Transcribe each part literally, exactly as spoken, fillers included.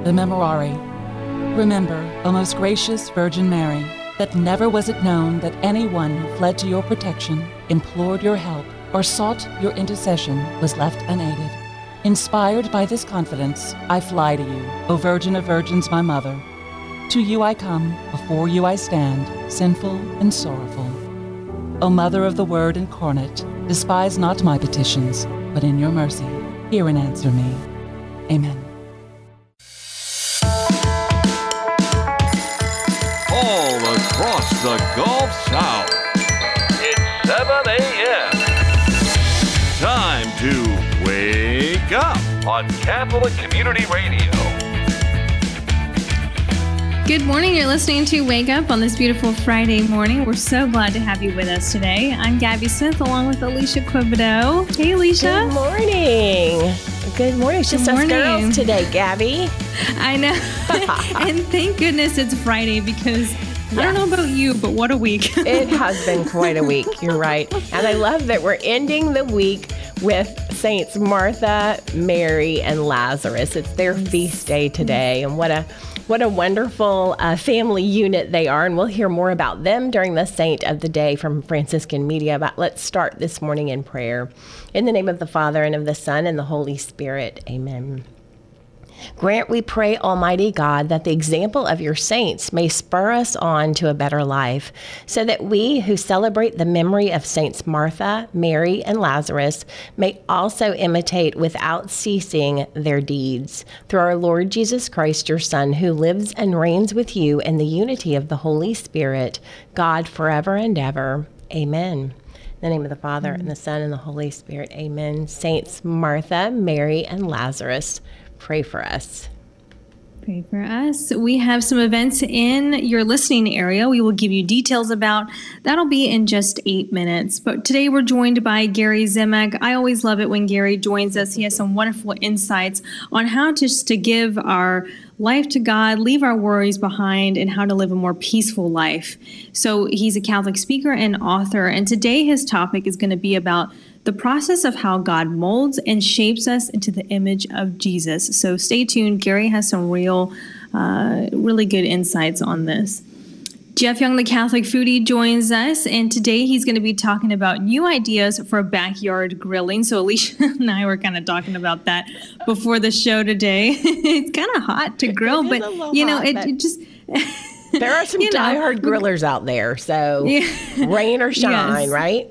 the Memorare. Remember, O most gracious Virgin Mary, that never was it known that anyone who fled to your protection, implored your help, or sought your intercession was left unaided. Inspired by this confidence, I fly to you, O Virgin of Virgins, my Mother. To you I come, before you I stand, sinful and sorrowful. O Mother of the Word incarnate, despise not my petitions, but in your mercy, hear and answer me. Amen. All across the Gulf South, it's seven a.m. Time to wake up on Catholic Community Radio. Good morning. You're listening to Wake Up on this beautiful Friday morning. We're so glad to have you with us today. I'm Gabby Smith along with Alicia Quibido. Hey, Alicia. Good morning. Good morning. It's just Good morning. us girls today, Gabby. I know. And thank goodness it's Friday because yes. I don't know about you, but what a week. It has been quite a week. You're right. And I love that we're ending the week with Saints Martha, Mary, and Lazarus. It's their feast day today. And what a What a wonderful uh, family unit they are, and we'll hear more about them during the Saint of the Day from Franciscan Media. But let's start this morning in prayer. In the name of the Father, and of the Son, and the Holy Spirit. Amen. Grant, we pray, Almighty God, that the example of your saints may spur us on to a better life, so that we who celebrate the memory of Saints Martha, Mary, and Lazarus may also imitate without ceasing their deeds. Through our Lord Jesus Christ, your Son, who lives and reigns with you in the unity of the Holy Spirit, God forever and ever. Amen. In the name of the Father, mm-hmm. and the Son, and the Holy Spirit. Amen. Saints Martha, Mary, and Lazarus, pray for us. Pray for us. We have some events in your listening area we will give you details about. That'll be in just eight minutes. But today we're joined by Gary Zimek. I always love it when Gary joins us. He has some wonderful insights on how just to give our life to God, leave our worries behind, and how to live a more peaceful life. So he's a Catholic speaker and author. And today his topic is going to be about the process of how God molds and shapes us into the image of Jesus. So stay tuned. Gary has some real, uh, really good insights on this. Jeff Young, the Catholic foodie, joins us, and today he's going to be talking about new ideas for backyard grilling. So Alicia and I were kind of talking about that before the show today. It's kind of hot to grill, but you know, hot, it, it just... There are some you know, diehard grillers out there, so yeah. Rain or shine, yes. Right?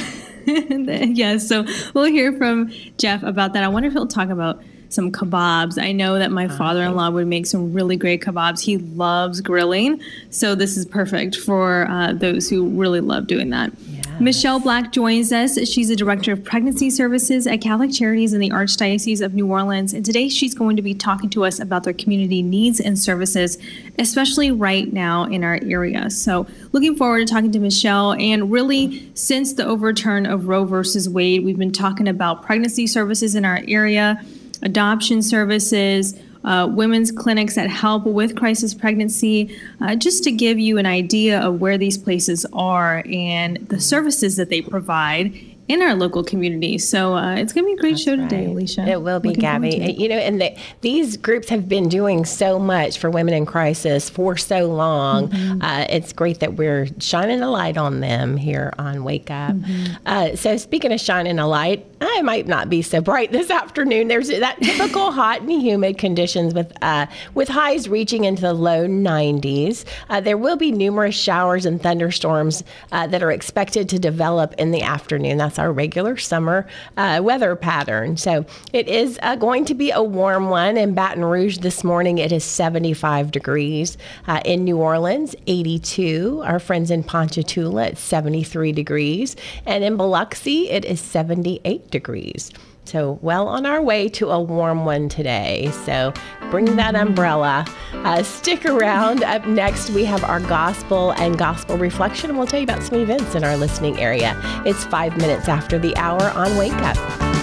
Yes, so we'll hear from Jeff about that. I wonder if he'll talk about some kebabs. I know that my father-in-law would make some really great kebabs. He loves grilling, so this is perfect for uh, those who really love doing that. Yes. Michelle Black joins us. She's a director of pregnancy services at Catholic Charities in the Archdiocese of New Orleans, and today she's going to be talking to us about their community needs and services, especially right now in our area. So looking forward to talking to Michelle. And really, since the overturn of Roe versus Wade, we've been talking about pregnancy services in our area, adoption services, uh, women's clinics that help with crisis pregnancy, uh, just to give you an idea of where these places are and the services that they provide in our local community. So uh, it's going to be a great That's show right. today, Alicia. It will be, Looking Gabby. You know, and the, these groups have been doing so much for women in crisis for so long. Mm-hmm. Uh, it's great that we're shining a light on them here on Wake Up. Mm-hmm. Uh, so speaking of shining a light, I might not be so bright this afternoon. There's that typical hot and humid conditions with uh, with highs reaching into the low nineties. Uh, there will be numerous showers and thunderstorms uh, that are expected to develop in the afternoon. That's our regular summer uh, weather pattern. So it is uh, going to be a warm one. In Baton Rouge this morning, it is seventy-five degrees. Uh, in New Orleans, eighty-two. Our friends in Ponchatoula, it's seventy-three degrees. And in Biloxi, it is seventy-eight degrees. So well on our way to a warm one today. So bring that umbrella. Uh, stick around. Up next, we have our gospel and gospel reflection, and we'll tell you about some events in our listening area. It's five minutes after the hour on Wake Up.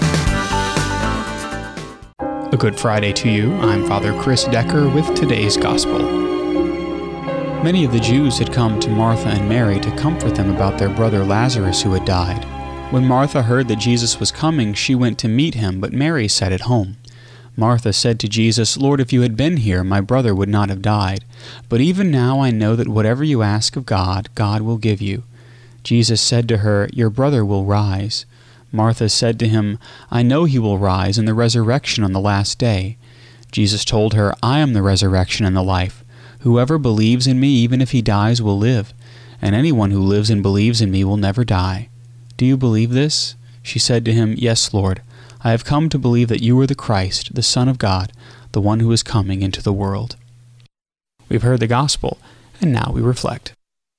A good Friday to you. I'm Father Chris Decker with today's gospel. Many of the Jews had come to Martha and Mary to comfort them about their brother Lazarus who had died. When Martha heard that Jesus was coming, she went to meet him, but Mary sat at home. Martha said to Jesus, "Lord, if you had been here, my brother would not have died. But even now I know that whatever you ask of God, God will give you." Jesus said to her, "Your brother will rise." Martha said to him, "I know he will rise in the resurrection on the last day." Jesus told her, "I am the resurrection and the life. Whoever believes in me, even if he dies, will live. And anyone who lives and believes in me will never die. Do you believe this?" She said to him, "Yes, Lord. I have come to believe that you are the Christ, the Son of God, the one who is coming into the world." We've heard the gospel, and now we reflect.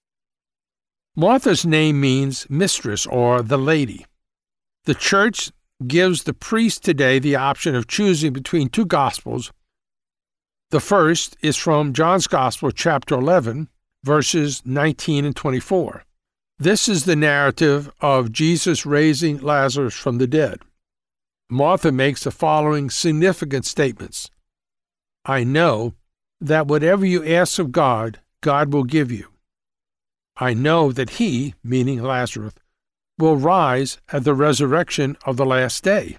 Martha's name means mistress or the lady. The church gives the priest today the option of choosing between two gospels. The first is from John's Gospel, chapter eleven, verses nineteen and twenty-four. This is the narrative of Jesus raising Lazarus from the dead. Martha makes the following significant statements. "I know that whatever you ask of God, God will give you. I know that he," meaning Lazarus, "will rise at the resurrection of the last day.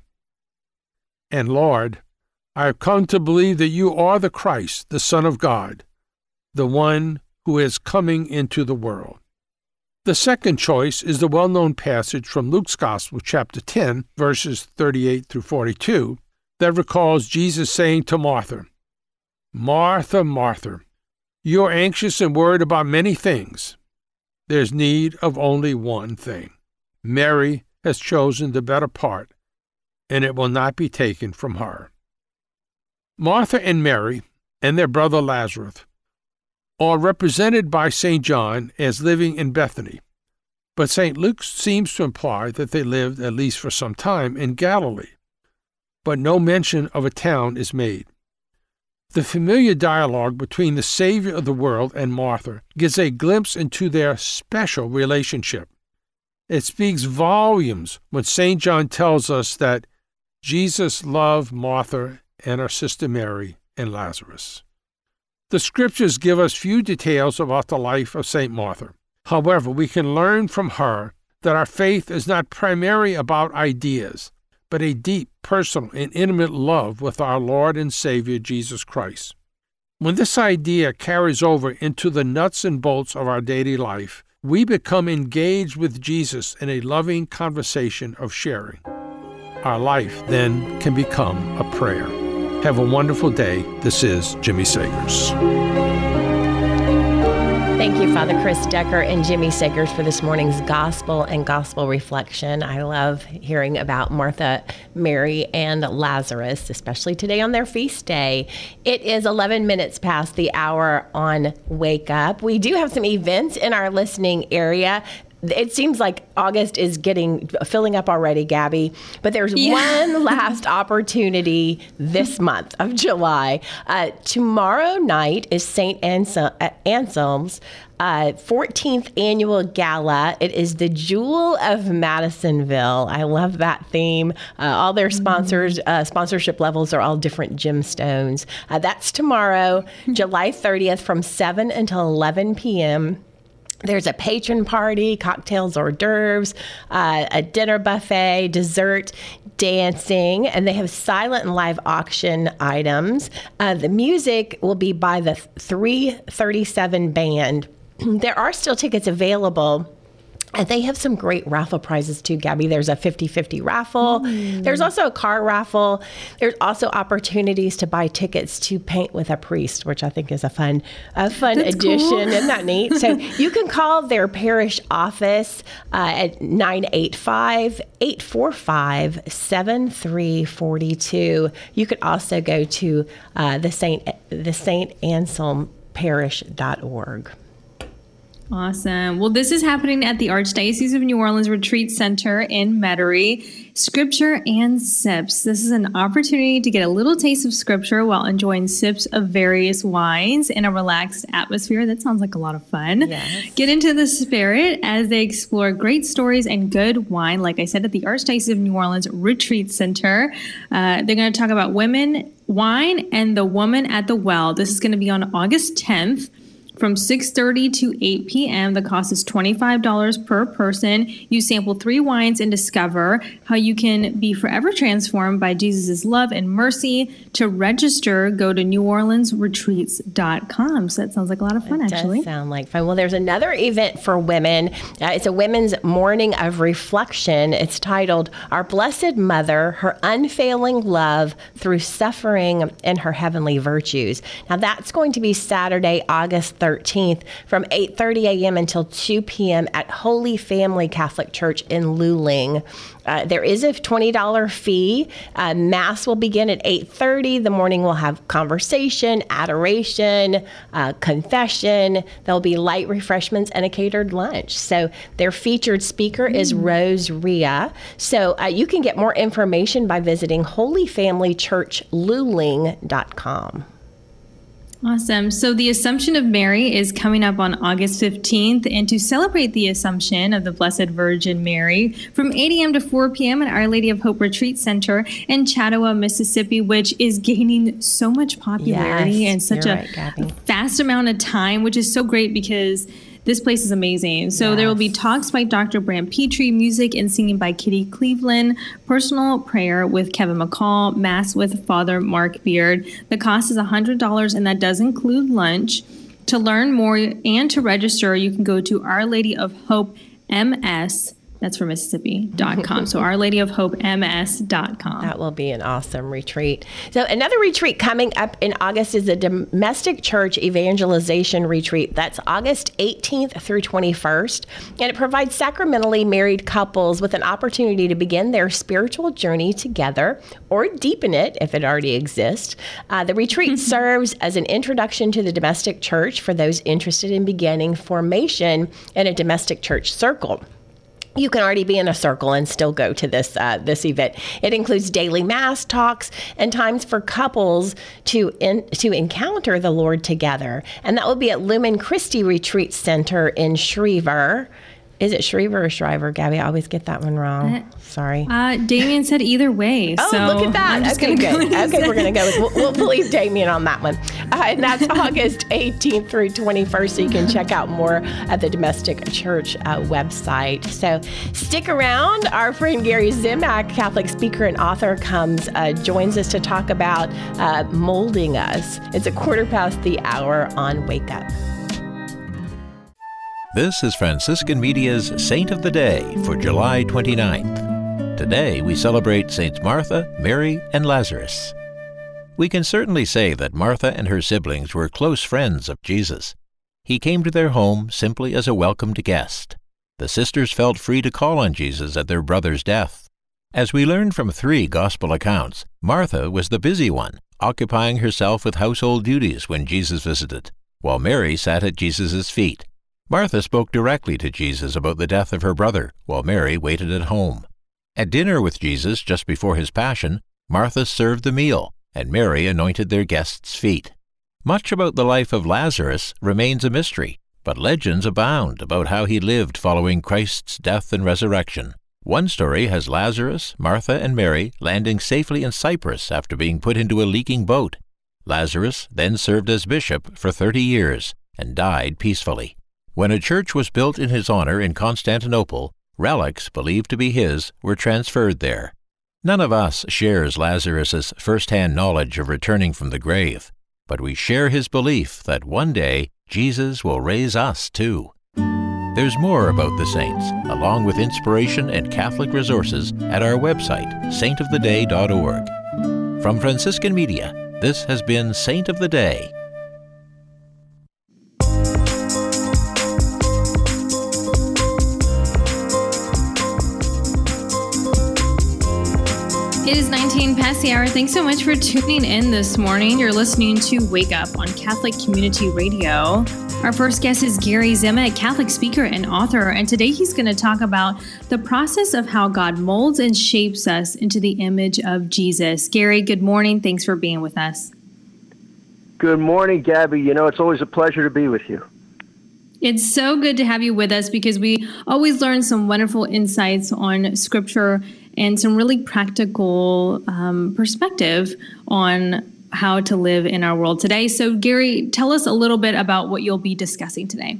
And Lord, I have come to believe that you are the Christ, the Son of God, the one who is coming into the world." The second choice is the well-known passage from Luke's Gospel, chapter ten, verses thirty-eight through forty-two, that recalls Jesus saying to Martha, "Martha, Martha, you are anxious and worried about many things. There's need of only one thing. Mary has chosen the better part, and it will not be taken from her." Martha and Mary and their brother Lazarus are represented by Saint John as living in Bethany, but Saint Luke seems to imply that they lived, at least for some time, in Galilee, but no mention of a town is made. The familiar dialogue between the Savior of the world and Martha gives a glimpse into their special relationship. It speaks volumes when Saint John tells us that Jesus loved Martha and her sister Mary and Lazarus. The scriptures give us few details about the life of Saint Martha. However, we can learn from her that our faith is not primarily about ideas, but a deep, personal, and intimate love with our Lord and Savior Jesus Christ. When this idea carries over into the nuts and bolts of our daily life, we become engaged with Jesus in a loving conversation of sharing. Our life then can become a prayer. Have a wonderful day. This is Jimmy Sagers. Thank you, Father Chris Decker and Jimmy Sagers, for this morning's gospel and gospel reflection. I love hearing about Martha, Mary, and Lazarus, especially today on their feast day. It is eleven minutes past the hour on Wake Up. We do have some events in our listening area. It seems like August is getting filling up already, Gabby, but there's yeah. one last opportunity this month of July. Uh, tomorrow night is Saint Ansel- Anselm's uh, fourteenth annual gala. It is the Jewel of Madisonville. I love that theme. Uh, all their sponsors, uh, sponsorship levels are all different gemstones. Uh, that's tomorrow, July thirtieth, from seven until eleven p.m. There's a patron party, cocktails, hors d'oeuvres, uh, a dinner buffet, dessert, dancing, and they have silent and live auction items. Uh, the music will be by the three thirty-seven Band. There are still tickets available. And they have some great raffle prizes too, Gabby. There's a fifty-fifty raffle. Mm. There's also a car raffle. There's also opportunities to buy tickets to Paint with a Priest, which I think is a fun, a fun That's addition. Cool. Isn't that neat? So you can call their parish office uh, at nine eight five, eight four five, seven three four two. You could also go to uh, the Saint the Saint Anselm Parish dot org. Awesome. Well, this is happening at the Archdiocese of New Orleans Retreat Center in Metairie. Scripture and sips. This is an opportunity to get a little taste of Scripture while enjoying sips of various wines in a relaxed atmosphere. That sounds like a lot of fun. Yes. Get into the spirit as they explore great stories and good wine, like I said, at the Archdiocese of New Orleans Retreat Center. Uh, they're going to talk about women, wine, and the woman at the well. This is going to be on August tenth. from six thirty to eight p.m. The cost is twenty-five dollars per person. You sample three wines and discover how you can be forever transformed by Jesus' love and mercy. To register, go to new orleans retreats dot com. So that sounds like a lot of fun, it actually. Does sound like fun. Well, there's another event for women. Uh, it's a women's morning of reflection. It's titled Our Blessed Mother, Her Unfailing Love Through Suffering and Her Heavenly Virtues. Now, that's going to be Saturday, August thirteenth from eight thirty a.m. until two p.m. at Holy Family Catholic Church in Luling. Uh, there is a twenty dollars fee. Uh, Mass will begin at eight thirty. The morning will have conversation, adoration, uh, confession. There'll be light refreshments and a catered lunch. So their featured speaker mm. is Rose Ria. So uh, you can get more information by visiting holy family church luling dot com. Awesome. So the Assumption of Mary is coming up on August fifteenth. And to celebrate the Assumption of the Blessed Virgin Mary, from eight a.m. to four p.m. at Our Lady of Hope Retreat Center in Chattawa, Mississippi, which is gaining so much popularity yes, in such a right, fast amount of time, which is so great because this place is amazing. So yes. There will be talks by Doctor Bram Petrie, music and singing by Kitty Cleveland, personal prayer with Kevin McCall, Mass with Father Mark Beard. The cost is one hundred dollars, and that does include lunch. To learn more and to register, you can go to Our Lady of Hope M S. That's for Mississippi dot com. So Our Lady of Hope M S dot com. That will be an awesome retreat. So another retreat coming up in August is a domestic church evangelization retreat. That's August eighteenth through twenty-first. And it provides sacramentally married couples with an opportunity to begin their spiritual journey together or deepen it if it already exists. Uh, the retreat serves as an introduction to the domestic church for those interested in beginning formation in a domestic church circle. You can already be in a circle and still go to this uh, this event. It includes daily mass talks and times for couples to in, to encounter the Lord together. And that will be at Lumen Christi Retreat Center in Schriever. Is it Schriever or Shriver, Gabby? I always get that one wrong. Uh, Sorry. Uh, Damien said either way. Oh, so look at that. Okay, good. Go okay, we're going to go with, we'll, we'll believe Damien on that one. Uh, and that's August eighteenth through twenty-first, so you can check out more at the Domestic Church uh, website. So stick around. Our friend Gary Zimak, Catholic speaker and author, comes, uh, joins us to talk about uh, molding us. It's a quarter past the hour on Wake Up. This is Franciscan Media's Saint of the Day for July twenty-ninth. Today we celebrate Saints Martha, Mary, and Lazarus. We can certainly say that Martha and her siblings were close friends of Jesus. He came to their home simply as a welcomed guest. The sisters felt free to call on Jesus at their brother's death. As we learn from three gospel accounts, Martha was the busy one, occupying herself with household duties when Jesus visited, while Mary sat at Jesus' feet. Martha spoke directly to Jesus about the death of her brother, while Mary waited at home. At dinner with Jesus just before his passion, Martha served the meal, and Mary anointed their guests' feet. Much about the life of Lazarus remains a mystery, but legends abound about how he lived following Christ's death and resurrection. One story has Lazarus, Martha, and Mary landing safely in Cyprus after being put into a leaking boat. Lazarus then served as bishop for thirty years and died peacefully. When a church was built in his honor in Constantinople, relics believed to be his were transferred there. None of us shares Lazarus' first-hand knowledge of returning from the grave, but we share his belief that one day Jesus will raise us too. There's more about the saints, along with inspiration and Catholic resources at our website, saint of the day dot org. From Franciscan Media, this has been Saint of the Day. It is nineteen past the hour. Thanks so much for tuning in this morning. You're listening to Wake Up on Catholic Community Radio. Our first guest is Gary Zimak, Catholic speaker and author, and today he's going to talk about the process of how God molds and shapes us into the image of Jesus. Gary, good morning. Thanks for being with us. Good morning, Gabby. You know, it's always a pleasure to be with you. It's so good to have you with us because we always learn some wonderful insights on Scripture and some really practical um, perspective on how to live in our world today. So Gary, tell us a little bit about what you'll be discussing today.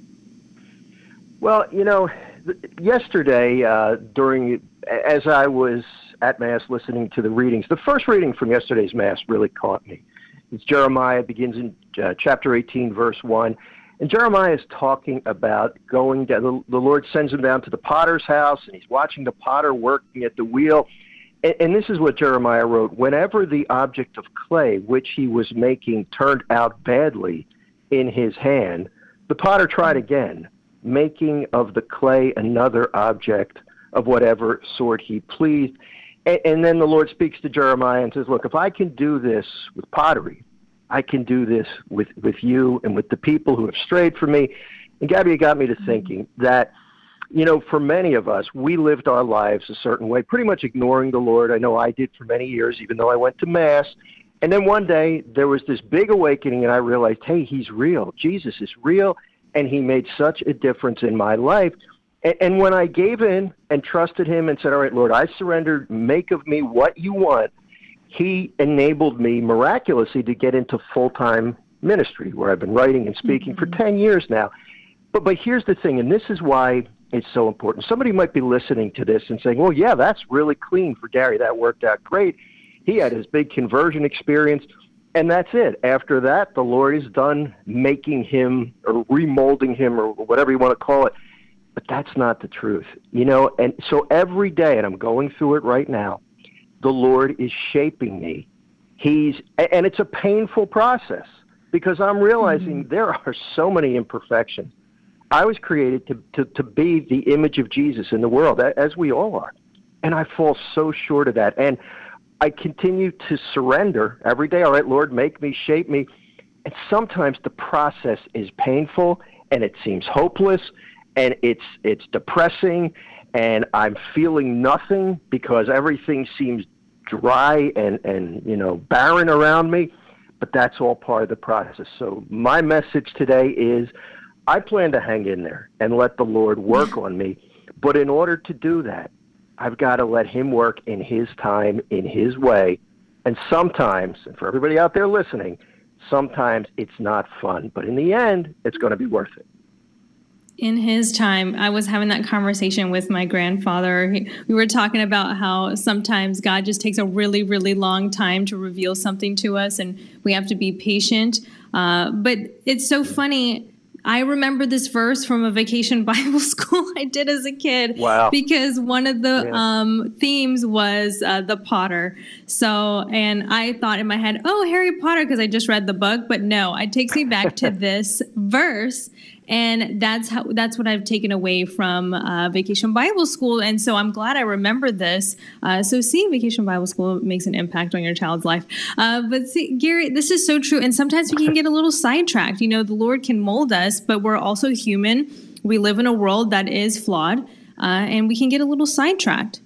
Well, you know, th- yesterday uh, during, as I was at Mass listening to the readings, the first reading from yesterday's Mass really caught me. It's Jeremiah, begins in uh, chapter eighteen, verse one. And Jeremiah is talking about going down, the, the Lord sends him down to the potter's house, and he's watching the potter working at the wheel. And, and this is what Jeremiah wrote: whenever the object of clay which he was making turned out badly in his hand, the potter tried again, making of the clay another object of whatever sort he pleased. And, and then the Lord speaks to Jeremiah and says, look, if I can do this with pottery, I can do this with, with you and with the people who have strayed from me. And Gabby, it got me to thinking that, you know, for many of us, we lived our lives a certain way, pretty much ignoring the Lord. I know I did for many years, even though I went to Mass. And then one day there was this big awakening, and I realized, hey, he's real. Jesus is real. And he made such a difference in my life. And, and when I gave in and trusted him and said, all right, Lord, I surrendered, make of me what you want, he enabled me miraculously to get into full-time ministry, where I've been writing and speaking mm-hmm. for ten years now. But but here's the thing, and this is why it's so important. Somebody might be listening to this and saying, well, yeah, that's really clean for Gary. That worked out great. He had his big conversion experience. And that's it. After that, the Lord is done making him or remolding him or whatever you want to call it. But that's not the truth, you know. And so every day, and I'm going through it right now, the Lord is shaping me. He's, and it's a painful process because I'm realizing mm-hmm. there are so many imperfections. I was created to, to, to be the image of Jesus in the world, as we all are. And I fall so short of that. And I continue to surrender every day. All right, Lord, make me, shape me. And sometimes the process is painful and it seems hopeless and it's it's depressing and I'm feeling nothing because everything seems dry and, and you know, barren around me. But that's all part of the process. So my message today is I plan to hang in there and let the Lord work on me. But in order to do that, I've got to let him work in his time, in his way. And sometimes, and for everybody out there listening, sometimes it's not fun. But in the end, it's going to be worth it. In his time, I was having that conversation with my grandfather. He, we were talking about how sometimes God just takes a really, really long time to reveal something to us, and we have to be patient. Uh, but it's so funny. I remember this verse from a vacation Bible school I did as a kid. Wow. Because one of the yeah. um, themes was uh, the Potter. So, and I thought in my head, oh, Harry Potter, because I just read the book. But no, it takes me back to this verse. And that's how, that's what I've taken away from uh, Vacation Bible School. And so I'm glad I remembered this. Uh, so see, Vacation Bible School makes an impact on your child's life. Uh, but see, Gary, this is so true. And sometimes we can get a little sidetracked. You know, the Lord can mold us, but we're also human. We live in a world that is flawed, uh, and we can get a little sidetracked.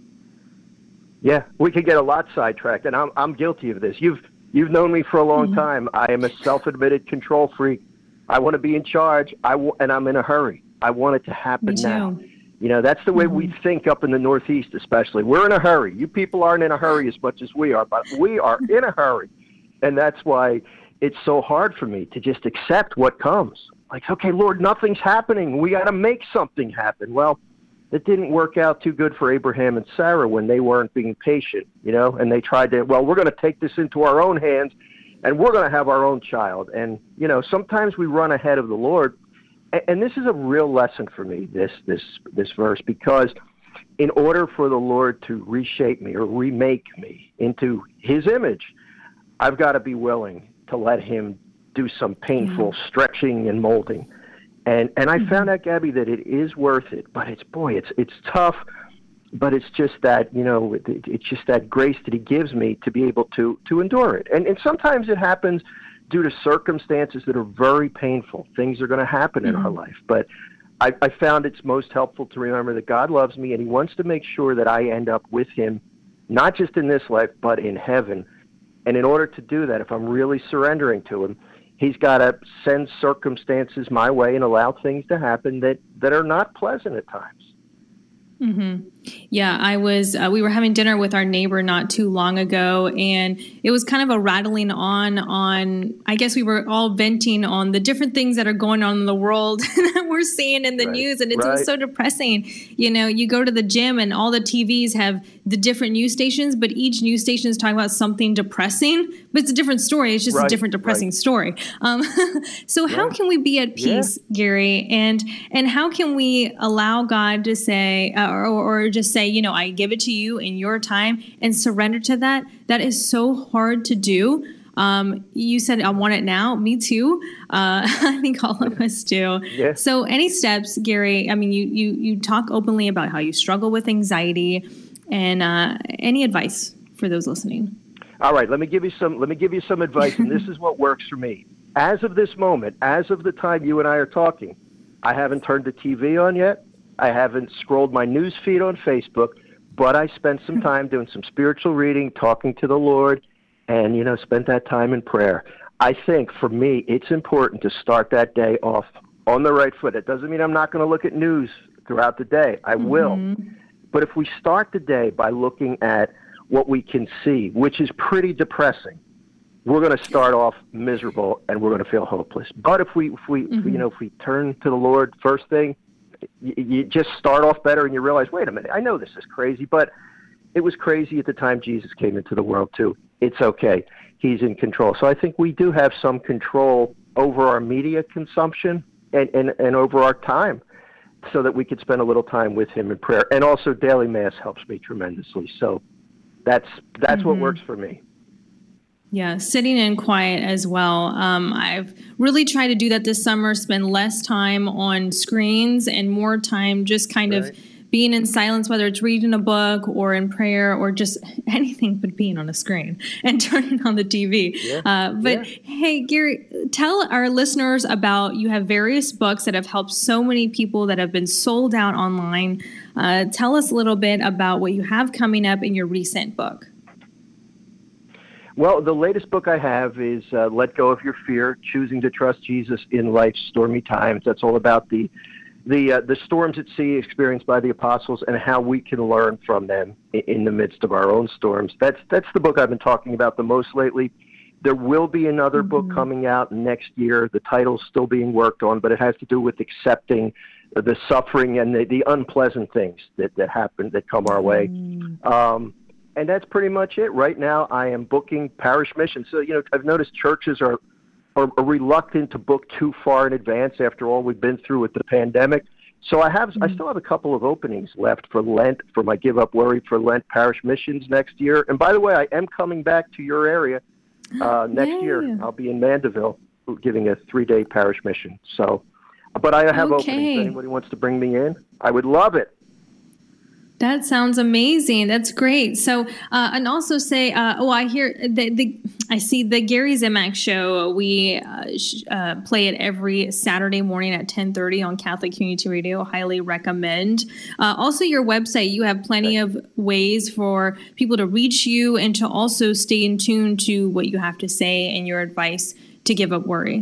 Yeah, we can get a lot sidetracked. And I'm, I'm guilty of this. You've, you've known me for a long mm-hmm. time. I am a self-admitted control freak. I want to be in charge, I w- and I'm in a hurry. I want it to happen now. You know, that's the way mm-hmm. we think up in the Northeast especially. We're in a hurry. You people aren't in a hurry as much as we are, but we are in a hurry. And that's why it's so hard for me to just accept what comes. Like, okay, Lord, nothing's happening. We got to make something happen. Well, it didn't work out too good for Abraham and Sarah when they weren't being patient, you know, and they tried to, well, we're going to take this into our own hands. And we're going to have our own child. And, you know, sometimes we run ahead of the Lord. And, and this is a real lesson for me, this, this, this verse, because in order for the Lord to reshape me or remake me into his image, I've got to be willing to let him do some painful mm-hmm. stretching and molding. And, and I mm-hmm. found out, Gabby, that it is worth it. But it's, boy, it's, it's tough. But it's just that, you know, it, it's just that grace that he gives me to be able to, to endure it. And, and sometimes it happens due to circumstances that are very painful. Things are going to happen mm-hmm. in our life. But I, I found it's most helpful to remember that God loves me and he wants to make sure that I end up with him, not just in this life, but in heaven. And in order to do that, if I'm really surrendering to him, he's got to send circumstances my way and allow things to happen that, that are not pleasant at times. Mm-hmm. Yeah, I was, uh, we were having dinner with our neighbor not too long ago, and it was kind of a rattling on, on, I guess we were all venting on the different things that are going on in the world that we're seeing in the Right. news. And it Right. was so depressing. You know, you go to the gym and all the T Vs have the different news stations, but each news station is talking about something depressing, but it's a different story. It's just a Right. different depressing Right. story. Um, so how Yeah. can we be at peace, Gary? And, and how can we allow God to say, uh, or, or just say, you know, I give it to you in your time and surrender to that? That is so hard to do. Um, you said, I want it now. Me too. Uh, I think all of us do. Yeah. So any steps, Gary? I mean, you, you, you talk openly about how you struggle with anxiety, and uh, any advice for those listening? All right, let me give you some. Let me give you some advice, and this is what works for me. As of this moment, as of the time you and I are talking, I haven't turned the T V on yet. I haven't scrolled my news feed on Facebook, but I spent some time doing some spiritual reading, talking to the Lord, and, you know, spent that time in prayer. I think for me, it's important to start that day off on the right foot. It doesn't mean I'm not going to look at news throughout the day. I Mm-hmm. will. But if we start the day by looking at what we can see, which is pretty depressing, we're going to start off miserable and we're going to feel hopeless. But if we, if we, if we, you know, if we turn to the Lord first thing, you, you just start off better and you realize, wait a minute, I know this is crazy, but it was crazy at the time Jesus came into the world too. It's okay. He's in control. So I think we do have some control over our media consumption and, and, and over our time, so that we could spend a little time with him in prayer. And also daily mass helps me tremendously. So that's that's Mm-hmm. what works for me. Yeah, sitting in quiet as well. Um, I've really tried to do that this summer, spend less time on screens and more time just kind Right. of being in silence, whether it's reading a book or in prayer or just anything but being on a screen and turning on the T V. Yeah. Uh, but Yeah. hey, Gary, tell our listeners about, you have various books that have helped so many people that have been sold out online. Uh, tell us a little bit about what you have coming up in your recent book. Well, the latest book I have is uh, Let Go of Your Fear, Choosing to Trust Jesus in Life's Stormy Times. That's all about the the uh, the storms at sea experienced by the apostles and how we can learn from them in, in the midst of our own storms. That's that's the book I've been talking about the most lately. There will be another Mm-hmm. book coming out next year. The title's still being worked on, but it has to do with accepting the suffering and the, the unpleasant things that, that happen, that come our way. Um, and that's pretty much it. Right now, I am booking parish missions. So, you know, I've noticed churches are, are, are reluctant to book too far in advance after all we've been through with the pandemic. So I have, I still have a couple of openings left for Lent, for my Give Up Worry for Lent parish missions next year. And by the way, I am coming back to your area uh, next Yay. year. I'll be in Mandeville giving a three-day parish mission. So, but I have Okay. openings. If anybody wants to bring me in, I would love it. That sounds amazing. That's great. So, uh, and also say, uh, oh, I hear the, the, I see the Gary Zimak show. We uh, sh- uh, play it every Saturday morning at ten thirty on Catholic Community Radio. Highly recommend. Uh, also, your website, you have plenty of ways for people to reach you and to also stay in tune to what you have to say and your advice to give up worry.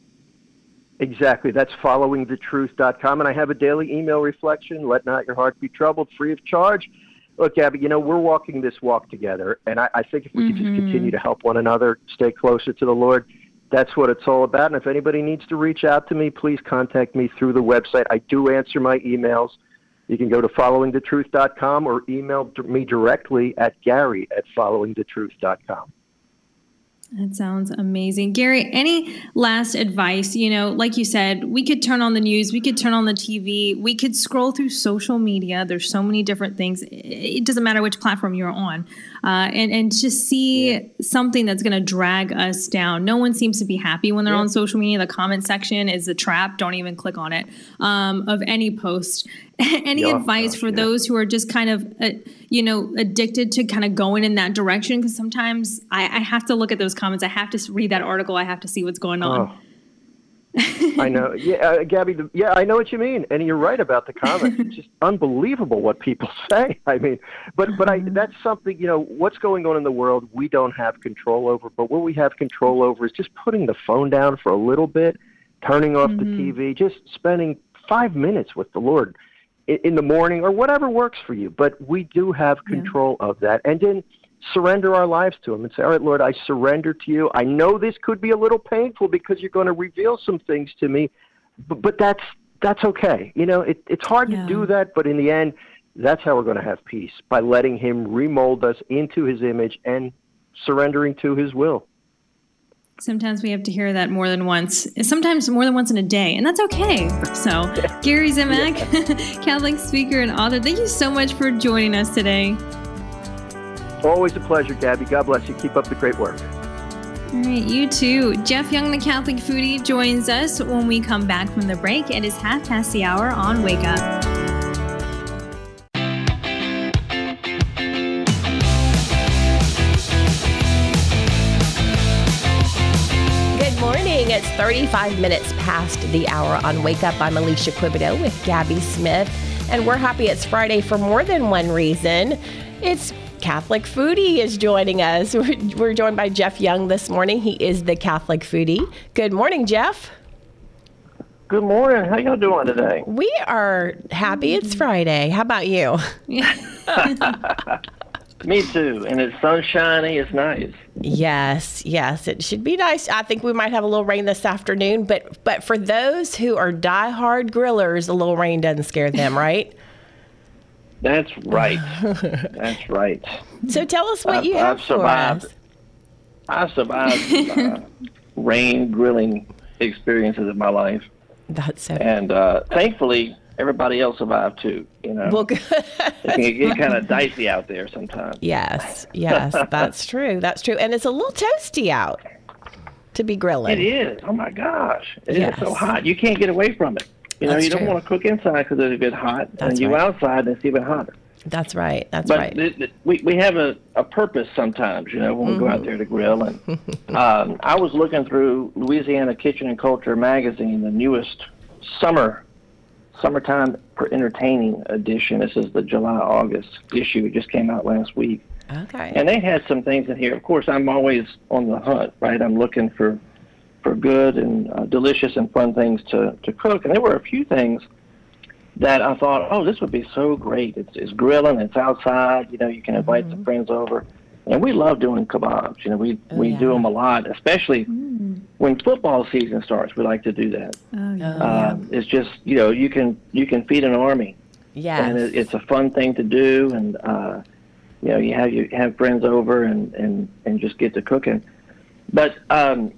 Exactly. That's following the truth dot com. And I have a daily email reflection, Let Not Your Heart Be Troubled, free of charge. Look, Gabby, you know, we're walking this walk together. And I, I think if we Mm-hmm. could just continue to help one another stay closer to the Lord, that's what it's all about. And if anybody needs to reach out to me, please contact me through the website. I do answer my emails. You can go to following the truth dot com or email me directly at Gary at following the truth dot com. That sounds amazing. Gary, any last advice? You know, like you said, we could turn on the news, we could turn on the T V, we could scroll through social media. There's so many different things. It doesn't matter which platform you're on. Uh, and, and just see yeah. something that's going to drag us down. No one seems to be happy when they're yeah. on social media. The comment section is a trap. Don't even click on it um, of any post. Any oh, advice gosh, for yeah. those who are just kind of, uh, you know, addicted to kind of going in that direction? Because sometimes I, I have to look at those comments. I have to read that article. I have to see what's going on. Oh. I know. Yeah, uh, Gabby, the, yeah, I know what you mean. And you're right about the comments. It's just unbelievable what people say. I mean, but, but I, that's something, you know, what's going on in the world we don't have control over. But what we have control over is just putting the phone down for a little bit, turning off mm-hmm. the T V, just spending five minutes with the Lord. in, in the morning or whatever works for you. But we do have control yeah. of that. And then surrender our lives to him and say, all right, Lord, I surrender to you. I know this could be a little painful because you're going to reveal some things to me, but, but that's that's okay. You know, it, it's hard yeah. to do that, but in the end, that's how we're going to have peace, by letting him remold us into his image and surrendering to his will. Sometimes we have to hear that more than once, sometimes more than once in a day, and that's okay. So, Gary Zimak, yeah. Catholic speaker and author, thank you so much for joining us today. Always a pleasure, Gabby. God bless you. Keep up the great work. All right, you too. Jeff Young, the Catholic foodie, joins us when we come back from the break. It is half past the hour on Wake Up. It's thirty-five minutes past the hour on Wake Up. I'm Alicia Quibido with Gabby Smith, and we're happy it's Friday for more than one reason. It's Catholic Foodie is joining us. We're joined by Jeff Young this morning. He is the Catholic Foodie. Good morning, Jeff. Good morning. How y'all doing today? We are happy it's Friday. How about you? Me too. And it's sunshiny. It's nice. Yes, yes. It should be nice. I think we might have a little rain this afternoon, but but for those who are diehard grillers, a little rain doesn't scare them, right? That's right. That's right. So tell us what I've, you have I've survived, for us. I survived uh, rain grilling experiences in my life. That's so. And uh, thankfully, everybody else survived too. You know, well, good. It can get kind of dicey out there sometimes. Yes, yes, that's true. That's true, and it's a little toasty out to be grilling. It is. Oh my gosh, it yes. is so hot. You can't get away from it. You know, that's you don't true. want to cook inside because it's a bit hot, That's and you right. outside and it's even hotter. That's right. That's but right. Th- th- we we have a, a purpose sometimes, you know, when mm-hmm. we go out there to grill. And um, I was looking through Louisiana Kitchen and Culture magazine, the newest summer summertime for entertaining edition. This is the July-August issue. It just came out last week. Okay. And they had some things in here. Of course, I'm always on the hunt, right? I'm looking for for good and uh, delicious and fun things to, to cook. And there were a few things that I thought, oh, this would be so great. It's, it's grilling. It's outside. You know, you can invite mm-hmm. some friends over. And we love doing kebabs. You know, we, oh, we yeah. do them a lot, especially Mm. when football season starts. We like to do that. Oh, yeah. Uh, it's just, you know, you can you can feed an army. Yes. And it, it's a fun thing to do. And, uh, you know, you have you have friends over and, and, and just get to cooking. But um,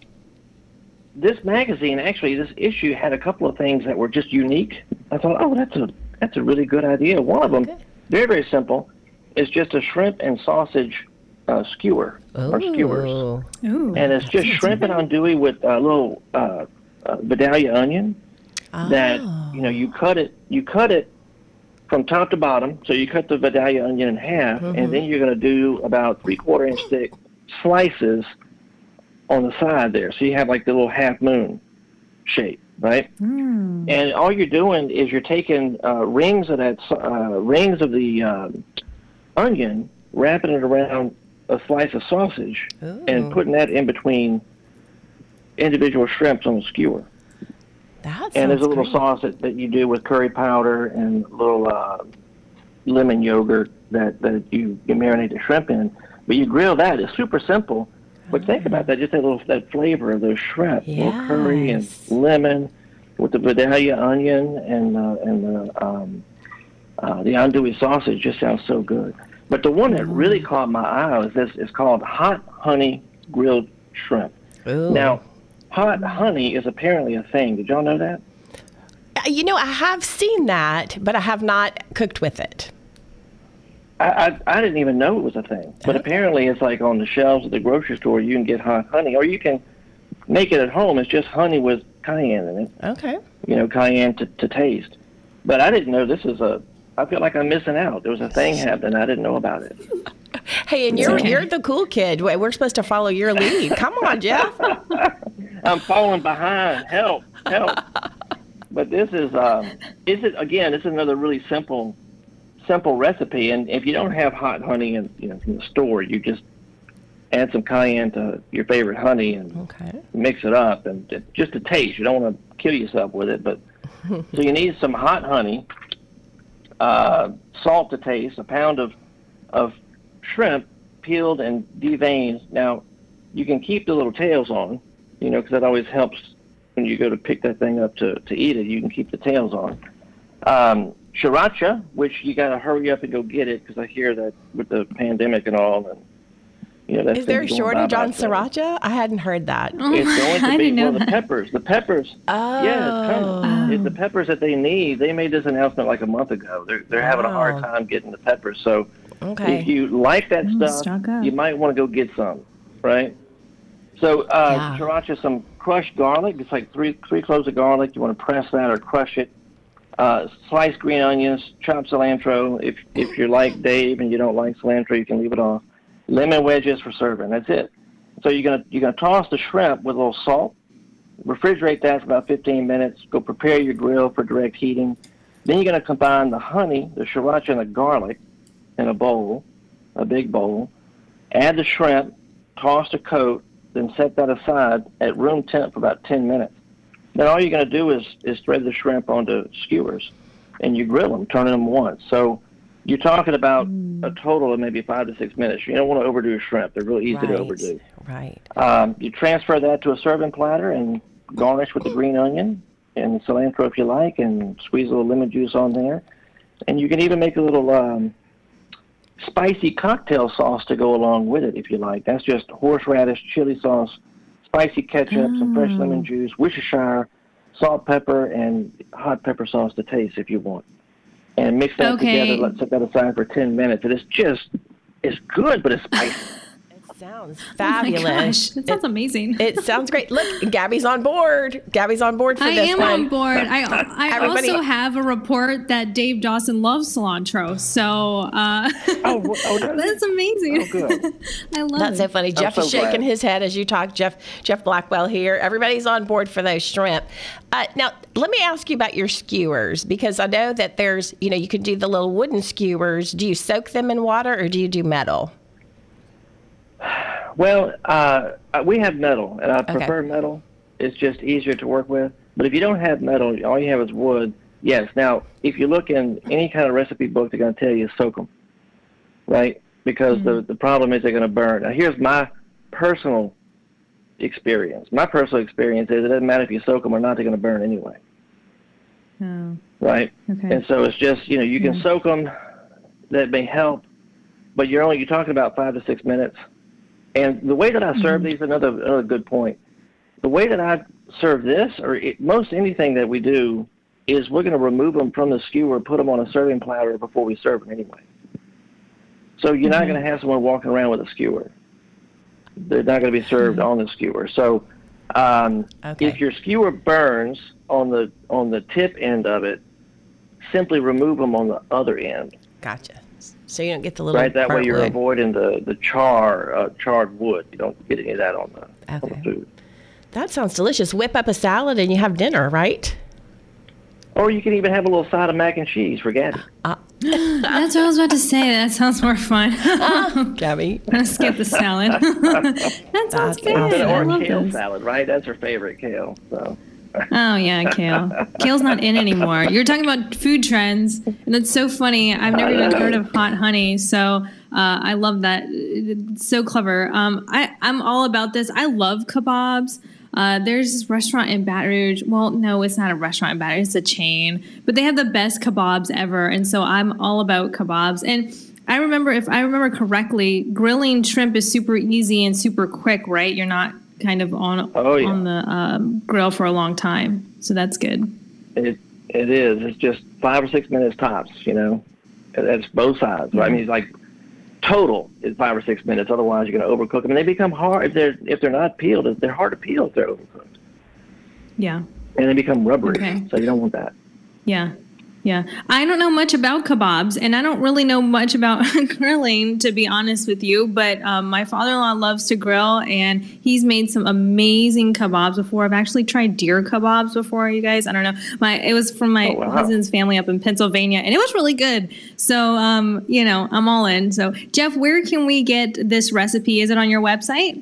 this magazine, actually, this issue had a couple of things that were just unique. I thought, oh, that's a that's a really good idea. One of them, okay. very, very simple, is just a shrimp and sausage uh, skewer Ooh. or skewers. Ooh, and it's just shrimp and andouille with a little uh, uh, Vidalia onion oh. that, you know, you cut it, you cut it from top to bottom. So you cut the Vidalia onion in half, mm-hmm. and then you're going to do about three-quarter inch thick slices on the side there. So you have like the little half moon shape, right? Mm. And all you're doing is you're taking uh, rings of that, uh, rings of the um, onion, wrapping it around a slice of sausage, Ooh. and putting that in between individual shrimps on the skewer. That and there's a little great. sauce that, that you do with curry powder and a little uh, lemon yogurt that, that you, you marinate the shrimp in. But you grill that. It's super simple. But think about that, just that little that flavor of those shrimp, Yes. little curry and lemon with the Vidalia onion and uh, and the um, uh, the andouille sausage just sounds so good. But the one that really caught my eye was this. It's called hot honey grilled shrimp. Ooh. Now, hot honey is apparently a thing. Did y'all know that? You know, I have seen that, but I have not cooked with it. I, I I didn't even know it was a thing, but Okay. apparently it's like on the shelves at the grocery store. You can get hot honey, or you can make it at home. It's just honey with cayenne in it. Okay. You know, cayenne to, to taste. But I didn't know this is a. I feel like I'm missing out. There was a thing happening. I didn't know about it. Hey, and you're okay. you're the cool kid. Wait, we're supposed to follow your lead. Come on, Jeff. I'm falling behind. Help! Help! But this is um, is it again? It's another really simple, simple recipe. And if you don't have hot honey in you know from the store, you just add some cayenne to your favorite honey and Okay. mix it up, and it, just to taste. You don't want to kill yourself with it, but so you need some hot honey. uh, salt to taste, a pound of of shrimp peeled and deveined. Now, you can keep the little tails on, you know, because that always helps when you go to pick that thing up to, to eat it. You can keep the tails on. Um, Sriracha, which you got to hurry up and go get it, because I hear that with the pandemic and all. And, you know, that's Is there a shortage on sriracha? I hadn't heard that. Oh, It's going to I be didn't know well, the that. peppers. The peppers. Oh. Yeah, it's coming. It's the peppers that they need. They made this announcement like a month ago. They're they're having a hard Wow. time getting the peppers. So Okay. if you like that Mm, stuff, stock up. you might want to go get some, right? So uh, Yeah. sriracha, some crushed garlic. It's like three three cloves of garlic. You want to press that or crush it. Uh, sliced green onions, chopped cilantro. If if you're like Dave and you don't like cilantro, you can leave it off. Lemon wedges for serving. That's it. So you're gonna you're gonna toss the shrimp with a little salt. Refrigerate that for about fifteen minutes. Go prepare your grill for direct heating. Then you're gonna combine the honey, the sriracha, and the garlic in a bowl, a big bowl. Add the shrimp, toss to coat, then set that aside at room temp for about ten minutes. Then all you're going to do is, is thread the shrimp onto skewers, and you grill them, turning them once. So you're talking about Mm. a total of maybe five to six minutes. You don't want to overdo shrimp. They're really easy right. to overdo. Right. Um, you transfer that to a serving platter and garnish with the green onion and cilantro if you like, and squeeze a little lemon juice on there. And you can even make a little um, spicy cocktail sauce to go along with it if you like. That's just horseradish, chili sauce, spicy ketchup, some fresh lemon juice, Worcestershire, salt, pepper, and hot pepper sauce to taste if you want. And mix that Okay. together. Let's set that aside for ten minutes. And it's just, it's good, but it's spicy. It sounds Oh my fabulous. gosh, that sounds it, amazing. It sounds great. Look, Gabby's on board. Gabby's on board for I this am one. on board. I I Everybody- also have a report that Dave Dawson loves cilantro. So uh, Oh, wh- oh, does he? that's amazing. Oh, good. I love That's it. so funny. Jeff so is shaking glad. his head as you talk. Jeff Jeff Blackwell here. Everybody's on board for those shrimp. Uh, now, let me ask you about your skewers, because I know that there's, you know, you could do the little wooden skewers. Do you soak them in water, or do you do metal? Well, uh, we have metal, and I prefer metal. It's just easier to work with. But if you don't have metal, all you have is wood. Yes. Now, if you look in any kind of recipe book, they're going to tell you soak them, right? Because mm-hmm. the the problem is they're going to burn. Now, here's my personal experience. My personal experience is it doesn't matter if you soak them or not; they're going to burn anyway. Oh, right? okay. And so it's just, you know, you can Yeah. soak them. That may help, but you're only you're talking about five to six minutes. And the way that I serve Mhm. these, another another good point. The way that I serve this, or it, most anything that we do, is we're going to remove them from the skewer, put them on a serving platter before we serve them anyway. So you're not Mhm. going to have someone walking around with a skewer. They're not going to be served Mhm. on the skewer. So um, Okay. if your skewer burns on the on the tip end of it, simply remove them on the other end. Gotcha. So you don't get the little Right, that way burnt you're wood. avoiding the the char uh, charred wood. You don't get any of that on the, on the Okay. food. That sounds delicious. Whip up a salad and you have dinner, right? Or you can even have a little side of mac and cheese for Gabby. That's what I was about to say. That sounds more fun. Gabby. I'm gonna skip the salad. that sounds That's good. awesome. I Or love kale this. salad, right? That's her favorite, kale. So Oh yeah, kale. Kale's not in anymore. You're talking about food trends, and that's so funny. I've never even heard of hot honey, so uh, I love that. It's so clever. Um, I I'm all about this. I love kebabs. Uh, there's this restaurant in Baton Rouge. Well, no, it's not a restaurant in Baton Rouge. It's a chain, but they have the best kebabs ever, and so I'm all about kebabs. And I remember, if I remember correctly, grilling shrimp is super easy and super quick, right? You're not kind of on Oh, yeah. on the um, grill for a long time, so that's good. it it is. It's just five or six minutes tops. You know, that's both sides. Right? I mean, it's like total is five or six minutes. Otherwise, you're going to overcook them, and they become hard if they're if they're not peeled. They're hard to peel if they're overcooked, Yeah, and they become rubbery. Okay. So you don't want that. yeah, yeah. I don't know much about kebabs, and I don't really know much about grilling, to be honest with you. But um, my father-in-law loves to grill, and he's made some amazing kebabs before. I've actually tried deer kebabs before, you guys. I don't know. My it was from my Oh, wow. cousin's family up in Pennsylvania, and it was really good. So, um, you know, I'm all in. So, Jeff, where can we get this recipe? Is it on your website?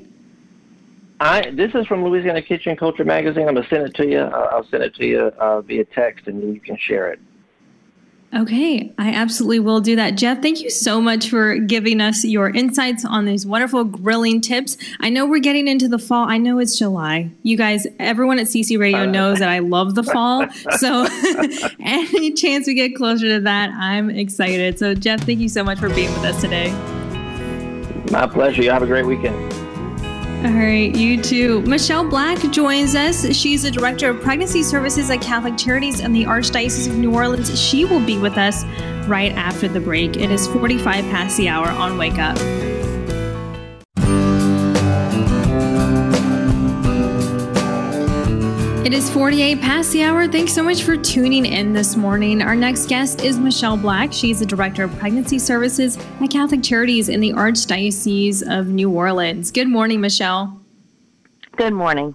I this is from Louisiana Kitchen Culture Magazine. I'm gonna send it to you. Uh, I'll send it to you uh, via text, and you can share it. Okay, I absolutely will do that. Jeff, thank you so much for giving us your insights on these wonderful grilling tips. I know we're getting into the fall. I know it's July. You guys, everyone at C C Radio knows that I love the fall. So any chance we get closer to that, I'm excited. So Jeff, thank you so much for being with us today. My pleasure. You have a great weekend. All right, you too. Michelle Black joins us. She's the Director of Pregnancy Services at Catholic Charities in the Archdiocese of New Orleans. She will be with us right after the break. It is forty-five past the hour on Wake Up. It is forty-eight past the hour. Thanks so much for tuning in this morning. Our next guest is Michelle Black. She's the Director of Pregnancy Services at Catholic Charities in the Archdiocese of New Orleans. Good morning, Michelle. Good morning.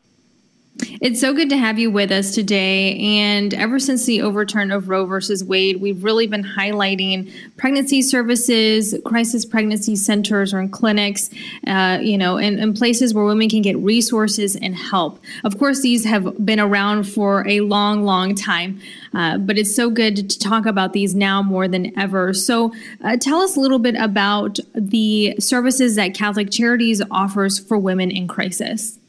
It's so good to have you with us today. And ever since the overturn of Roe versus Wade, we've really been highlighting pregnancy services, crisis pregnancy centers or in clinics, uh, you know, and, and places where women can get resources and help. Of course, these have been around for a long, long time, uh, but it's so good to talk about these now more than ever. So uh, tell us a little bit about the services that Catholic Charities offers for women in crisis.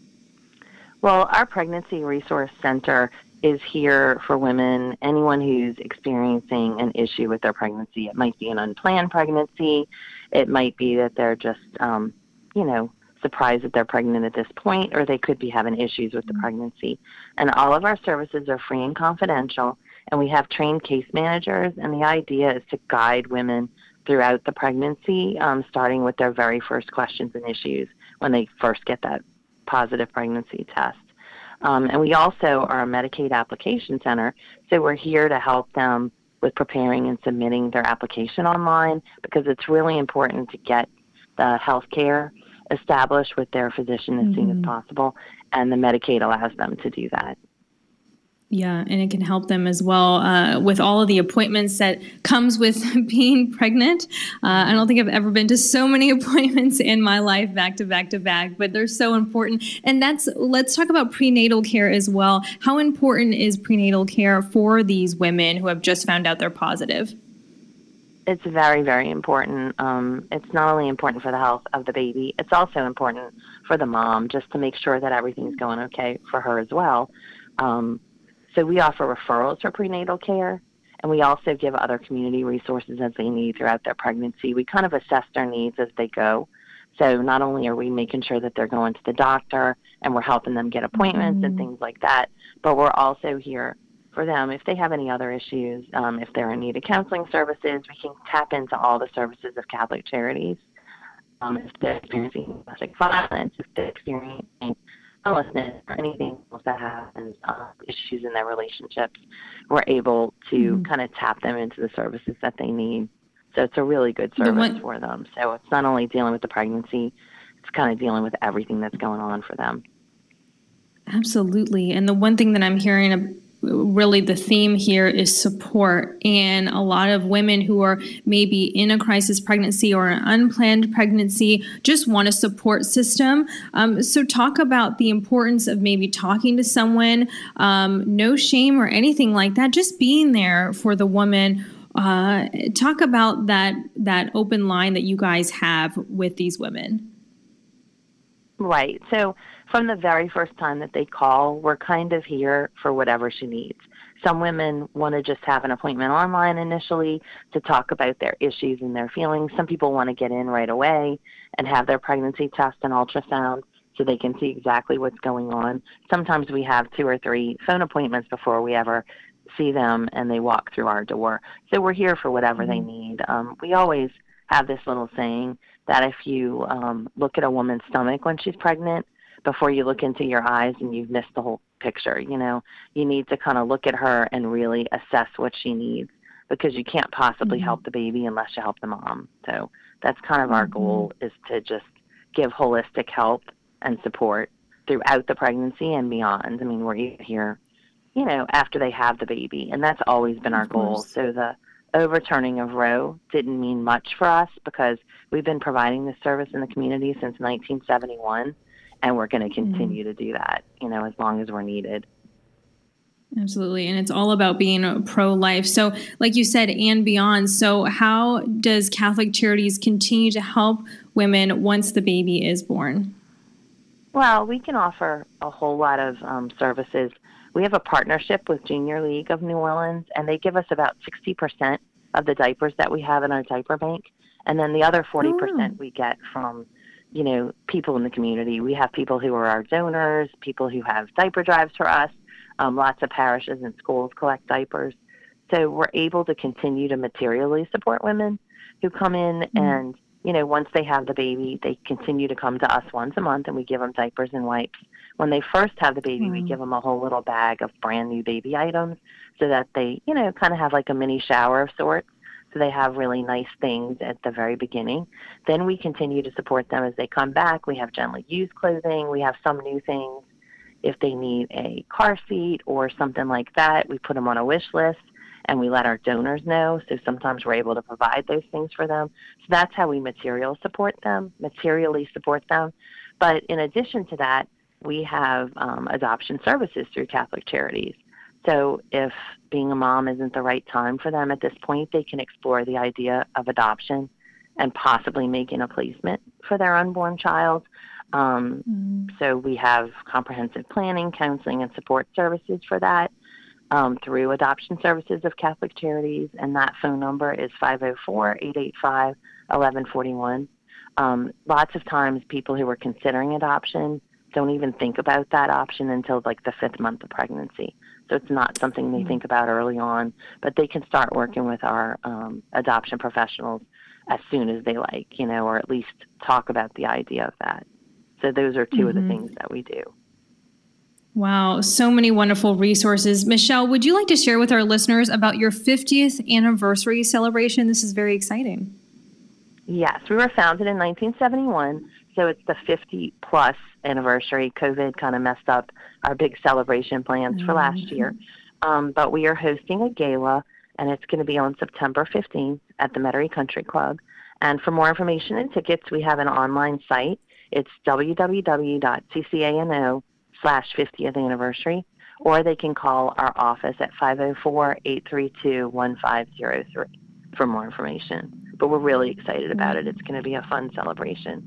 Well, our Pregnancy Resource Center is here for women, anyone who's experiencing an issue with their pregnancy. It might be an unplanned pregnancy. It might be that they're just, um, you know, surprised that they're pregnant at this point, or they could be having issues with the pregnancy. And all of our services are free and confidential, and we have trained case managers, and the idea is to guide women throughout the pregnancy, um, starting with their very first questions and issues when they first get that positive pregnancy test. Um, and we also are a Medicaid application center, so we're here to help them with preparing and submitting their application online, because it's really important to get the health care established with their physician as mm-hmm. soon as possible, and the Medicaid allows them to do that. Yeah, and it can help them as well uh, with all of the appointments that comes with being pregnant. Uh, I don't think I've ever been to so many appointments in my life, back to back to back, but they're so important. And that's, let's talk about prenatal care as well. How important is prenatal care for these women who have just found out they're positive? It's very, very important. Um, it's not only important for the health of the baby, it's also important for the mom, just to make sure that everything's going okay for her as well. Um, So we offer referrals for prenatal care, and we also give other community resources as they need throughout their pregnancy. We kind of assess their needs as they go. So not only are we making sure that they're going to the doctor and we're helping them get appointments mm-hmm. and things like that, but we're also here for them if they have any other issues. Um, if they're in need of counseling services, we can tap into all the services of Catholic Charities. Um, if they're experiencing domestic violence, if they're experiencing homelessness or anything else that happens, uh, issues in their relationships, we're able to mm-hmm. kind of tap them into the services that they need. So it's a really good service one, for them. So it's not only dealing with the pregnancy, it's kind of dealing with everything that's going on for them. Absolutely. And the one thing that I'm hearing, really the theme here, is support. And a lot of women who are maybe in a crisis pregnancy or an unplanned pregnancy just want a support system. Um, so talk about the importance of maybe talking to someone, um, no shame or anything like that, just being there for the woman. Uh, talk about that, that open line that you guys have with these women. Right. So from the very first time that they call, we're kind of here for whatever she needs. Some women want to just have an appointment online initially to talk about their issues and their feelings. Some people want to get in right away and have their pregnancy test and ultrasound so they can see exactly what's going on. Sometimes we have two or three phone appointments before we ever see them and they walk through our door. So we're here for whatever mm-hmm. they need. Um, we always have this little saying that if you um, look at a woman's stomach when she's pregnant, before you look into your eyes and you've missed the whole picture, you know, you need to kind of look at her and really assess what she needs, because you can't possibly mm-hmm. help the baby unless you help the mom. So that's kind of our mm-hmm. goal, is to just give holistic help and support throughout the pregnancy and beyond. I mean, we're here, you know, after they have the baby, and that's always been our goal. So the overturning of Roe didn't mean much for us, because we've been providing this service in the community since nineteen seventy-one, and we're going to continue mm-hmm. to do that, you know, as long as we're needed. Absolutely. And it's all about being pro-life. So like you said, and beyond. So how does Catholic Charities continue to help women once the baby is born? Well, we can offer a whole lot of um, services. We have a partnership with Junior League of New Orleans, and they give us about sixty percent of the diapers that we have in our diaper bank. And then the other forty percent oh. we get from, you know, people in the community. We have people who are our donors, people who have diaper drives for us. Um, lots of parishes and schools collect diapers. So we're able to continue to materially support women who come in mm-hmm. and, you know, once they have the baby, they continue to come to us once a month and we give them diapers and wipes. When they first have the baby, mm-hmm. we give them a whole little bag of brand new baby items so that they, you know, kind of have like a mini shower of sorts. So they have really nice things at the very beginning. Then we continue to support them as they come back. We have gently used clothing. We have some new things. If they need a car seat or something like that, we put them on a wish list and we let our donors know. So sometimes we're able to provide those things for them. So that's how we material support them, materially support them. But in addition to that, we have um, adoption services through Catholic Charities. So if being a mom isn't the right time for them at this point, they can explore the idea of adoption and possibly making a placement for their unborn child. Um, mm. So we have comprehensive planning, counseling, and support services for that um, through Adoption Services of Catholic Charities, and that phone number is five oh four, eight eight five, one one four one. Um, lots of times people who are considering adoption don't even think about that option until like the fifth month of pregnancy. So it's not something they mm. think about early on, but they can start working with our um, adoption professionals as soon as they like, you know, or at least talk about the idea of that. So those are two mm-hmm. of the things that we do. Wow, so many wonderful resources. Michelle, would you like to share with our listeners about your fiftieth anniversary celebration? This is very exciting. Yes, we were founded in nineteen seventy-one, so it's the fifty-plus anniversary. COVID kind of messed up our big celebration plans mm-hmm. for last year. Um, but we are hosting a gala, and it's going to be on September fifteenth at the Metairie Country Club. And for more information and tickets, we have an online site. It's www.ccano slash 50th anniversary, or they can call our office at five oh four, eight three two, one five oh three for more information. But we're really excited about it. It's going to be a fun celebration.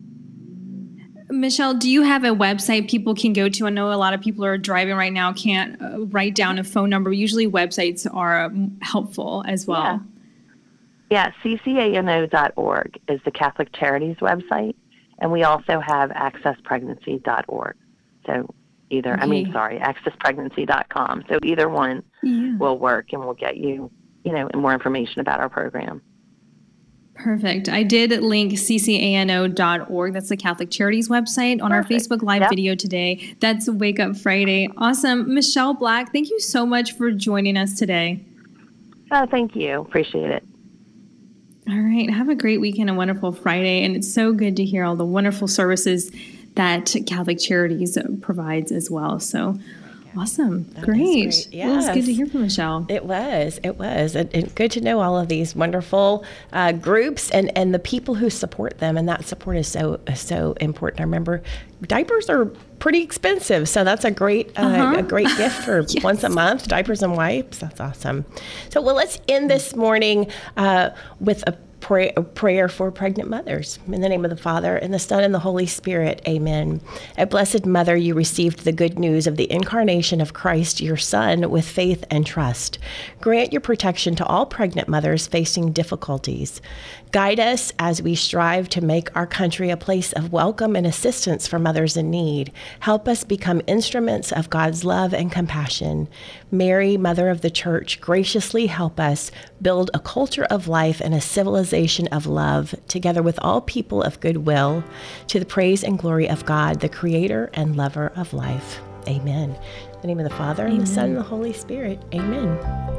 Michelle, do you have a website people can go to? I know a lot of people are driving right now, can't uh, write down a phone number. Usually websites are um, helpful as well. Yeah, yeah C C A N O dot org is the Catholic Charities website. And we also have access pregnancy dot org. So either, okay. I mean, sorry, access pregnancy dot com. So either one yeah. will work and we'll get you, you know, more information about our program. Perfect. I did link C C A N O dot org. That's the Catholic Charities website on Perfect. Our Facebook Live yep. video today. That's Wake Up Friday. Awesome. Michelle Black, thank you so much for joining us today. Oh, thank you. Appreciate it. All right. Have a great weekend, a wonderful Friday. And it's so good to hear all the wonderful services that Catholic Charities provides as well. So awesome. That great. great. Yes. Well, it was good to hear from Michelle. It was. It was. And, and good to know all of these wonderful uh, groups and, and the people who support them. And that support is so, so important. I remember diapers are pretty expensive. So that's a great, uh, uh-huh. a great gift for yes. once a month, diapers and wipes. That's awesome. So, well, let's end this morning uh, with a Pray, a prayer for pregnant mothers. In the name of the Father, and the Son, and the Holy Spirit. Amen. A Blessed Mother, you received the good news of the incarnation of Christ, your Son, with faith and trust. Grant your protection to all pregnant mothers facing difficulties. Guide us as we strive to make our country a place of welcome and assistance for mothers in need. Help us become instruments of God's love and compassion. Mary, Mother of the Church, graciously help us build a culture of life and a civilization of love, together with all people of goodwill, to the praise and glory of God, the Creator and Lover of life. Amen. In the name of the Father, Amen. And the Son, and the Holy Spirit. Amen.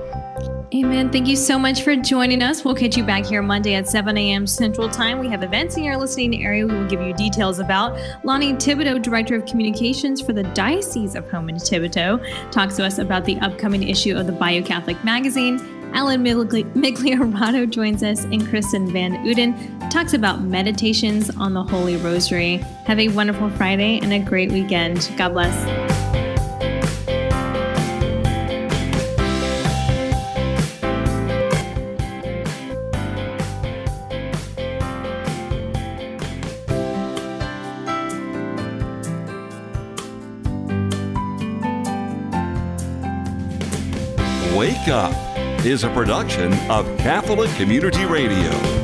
Amen. Thank you so much for joining us. We'll catch you back here Monday at seven a.m. Central Time. We have events in your listening area we will give you details about. Lonnie Thibodeau, Director of Communications for the Diocese of Houma and Thibodaux, talks to us about the upcoming issue of the Bio-Catholic magazine. Alan Migliarato joins us, and Kristen Van Uden talks about meditations on the Holy Rosary. Have a wonderful Friday and a great weekend. God bless. Wake Up is a production of Catholic Community Radio.